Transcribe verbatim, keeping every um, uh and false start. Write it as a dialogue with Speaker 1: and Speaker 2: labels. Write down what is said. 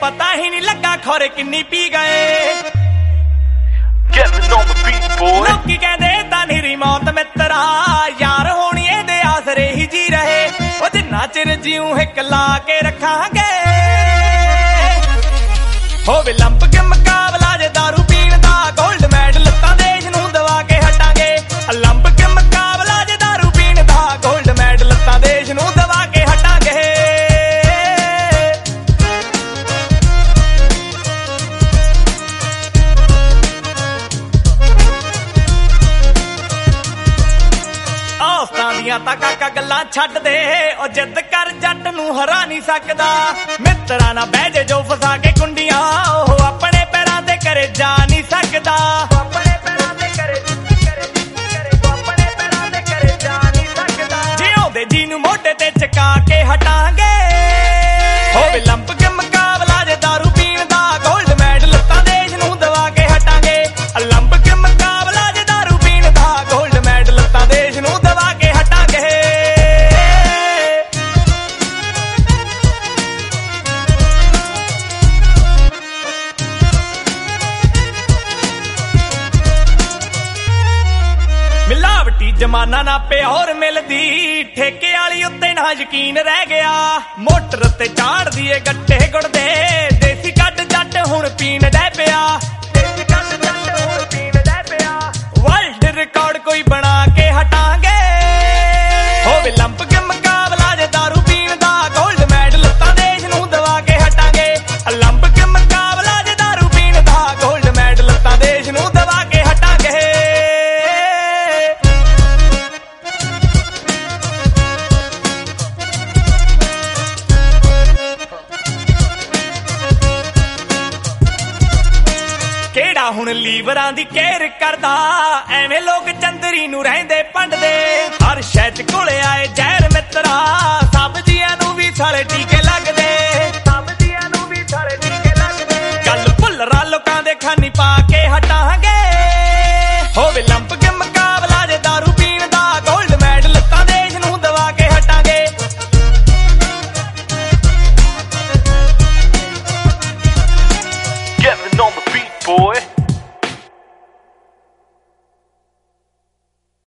Speaker 1: ਪਤਾ ਹੀ ਨਹੀਂ ਲੱਗਾ ਖੋਰੇ ਕਿੰਨੀ ਪੀ ਗਏ। ਲੋਕੀ ਕਹਿੰਦੇ ਤਾਂ ਨਿਰੀ ਮੌਤ ਮਿੱਤਰਾ ਯਾਰ ਹੋਣੀ ਇਹਦੇ ਆਸਰੇ ਹੀ ਜੀ ਰਹੇ। ਉਹ ਜਿੰਨਾ ਚਿਰ ਜਿਉਂ ਹਿੱਕ ਲਾ ਕੇ ਰੱਖਾਂਗੇ ਹੋਵੇ ਲੰਪ ਕੇ ਮੁਕਾਬਲਾ ਜੇ ਦਾਰੂ ਪੀਣ ਦਾ ਗੋਲਡ ਮੈਡਲ ਤਾਂ ਦੇਸ਼ ਨੂੰ ਦਵਾ ਕੇ ਹਟਾਂਗੇ। ਲੰਪ ਕੇ ਮੁਕਾਬਲਾ ਜੇ ਦਾਰੂ ਪੀਣ ਦਾ ਗੋਲਡ ਮੈਡਲ ਤਾਂ ਦੇਸ਼ ਨੂੰ ਦਵਾ ਕੇ ਹਟਾਂਗੇ। ਦੀਆਂ ਤਾਂ ਕਾਕਾ ਗੱਲਾਂ ਛੱਡ ਦੇ ਉਹ ਜਿੱਦ ਕਰ ਜੱਟ ਨੂੰ ਹਰਾ ਨਹੀਂ ਸਕਦਾ। ਮਿੱਤਰਾਂ ਨਾਲ ਬਹਿ ਜੇ ਜੋ ਫਸਾ ਕੇ ਕੁੰਡੀਆਂ ਉਹ ਆਪਣੇ ਪੈਰਾਂ ਤੇ ਕਰੇ ਜਾ ਨਹੀਂ ਸਕਦਾ। ਆਪਣੇ ਪੈਰਾਂ ਤੇ ਕਰੇ ਆਪਣੇ ਪੈਰਾਂ ਤੇ ਕਰੇ ਜਾ ਨਹੀਂ ਸਕਦਾ। ਜਿਉਂਦੇ ਜੀ ਨੂੰ ਮੋਢੇ ਤੇ ਚਕਾ ਕੇ ਹਟਾਂਗੇ ਹੋਵੇ ਲੰਪ ਕੇ ਮੁਕਾਬਲਾ ਜੇ ਦਾਰੂ ਪੀਣ ਦਾ ਗੋਲਡ ਮੈਡਲ ਤਾਂ ਦੇਸ਼ ਨੂੰ ਦਵਾ ਕੇ ਹਟਾਂਗੇ। ਲੰਪ ਕੇ ਮੁਕਾਬਲਾ ਜੇ ਦਾਰੂ ਪੀਣ ਦਾ ਗੋਲਡ ਮੈਡਲ ਤਾਂ ਦੇਸ਼ ਨੂੰ ਦਵਾ ਕੇ ਮਿਲਾਵਟੀ ਜਮਾਨਾ ਨਾ ਪਿਓਰ ਮਿਲਦੀ ਠੇਕੇ ਵਾਲੀ ਉੱਤੇ ਨਾ ਯਕੀਨ ਰਹਿ ਗਿਆ। ਮੋਟਰ ਤੇ ਚਾੜਦੀ ਏ ਗੱਟੇ ਗੁੜਦੇ ਦੇਸੀ ਕੱਢ ਜੱਟ ਹੁਣ ਪੀਣ ਡੈ ਪਿਆ। ਦੇਸੀ ਕੱਢ ਜੱਟ ਹੁਣ ਪੀਣ ਡੈ ਪਿਆ। ਵਰਲਡ ਰਿਕਾਰਡ ਕੋਈ ਬਣਾ ਕੇ ਹਟਾਂਗੇ ਹੋਵੇ ਲੰਪ ਕੇ ਮੁਕਾਬਲਾ ਜੇ ਦਾਰੂ ਪੀਣ ਦਾ ਗੋਲਡ ਮੈਡਲ ਤਾਂ ਦੇਸ਼ ਨੂੰ ਦਵਾ ਕੇ ਹਟਾਂਗੇ। ਲੰਪ ਕੇ ਮੁਕਾਬਲਾ ਜੇ ਦਾਰੂ ਪੀਣ ਦਾ ਗੋਲਡ ਮੈਡਲ ਤਾਂ ਦੇਸ਼ ਨੂੰ ਦਵਾ ਕੇ ਹਟਾਂਗੇ। ਕਿਹੜਾ ਹੁਣ ਲੀਵਰਾਂ ਦੀ ਕੇਅਰ ਕਰਦਾ ਐਵੇਂ ਲੋਕ ਚੰਦਰੀ ਨੂੰ ਰਹਿੰਦੇ ਭੰਡਦੇ। ਹਰ ਸ਼ਹਿਰ ਚ ਕੋਲੇ ਆਏ ਜ਼ਹਿਰ ਮਿੱਤਰਾ ਸਬਜ਼ੀਆਂ ਨੂੰ ਵੀ ਸਾਲੇ ਟੀਕੇ